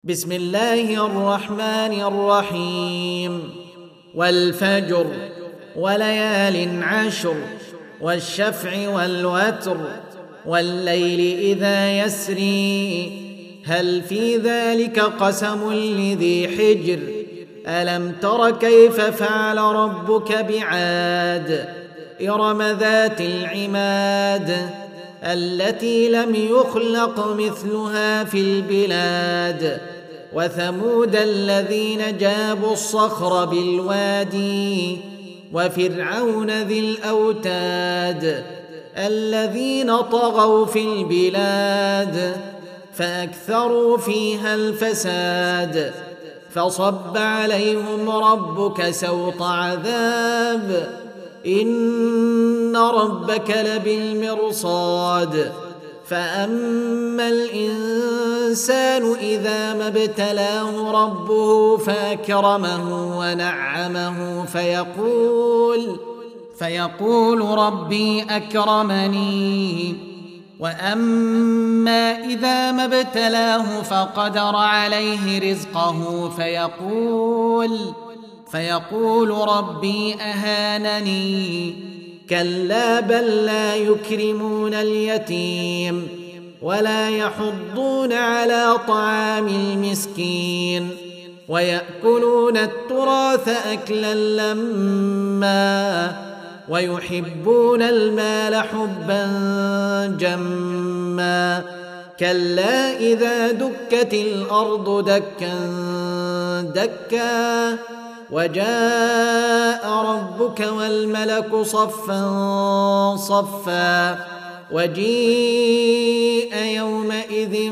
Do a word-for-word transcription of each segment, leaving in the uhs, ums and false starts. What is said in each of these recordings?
بسم الله الرحمن الرحيم. والفجر وليال عشر والشفع والوتر والليل إذا يسري هل في ذلك قسم لذي حجر ألم تر كيف فعل ربك بعاد إرم ذات العماد التي لم يخلق مثلها في البلاد وثمود الذين جابوا الصخر بالوادي وفرعون ذي الأوتاد الذين طغوا في البلاد فأكثروا فيها الفساد فصب عليهم ربك سوط عذاب إن ربك لبالمرصاد فأما الإنسان إذا ما ابتلاه ربه فأكرمه ونعمه فيقول فيقول ربي أكرمني وأما إذا ما ابتلاه فقدر عليه رزقه فيقول فيقول ربي أهانني كلا بل لا يكرمون اليتيم ولا يحضون على طعام المسكين ويأكلون التراث أكلا لما ويحبون المال حبا جما كلا إذا دكت الأرض دكا دكا وجاء ربك والملك صفا صفا وجيء يومئذ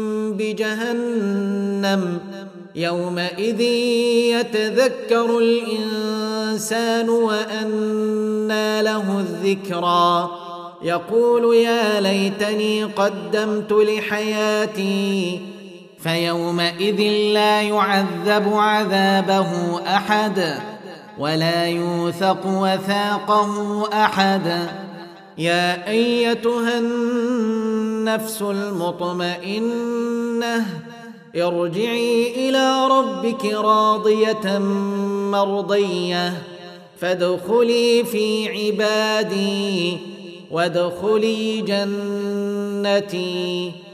بجهنم يومئذ يتذكر الإنسان وأنى له الذكرى يقول يا ليتني قدمت لحياتي فيومئذ لا يعذب عذابه أحد ولا يوثق وثاقه أحد يا أيتها النفس المطمئنة ارجعي إلى ربك راضية مرضية فادخلي في عبادي وادخلي جنتي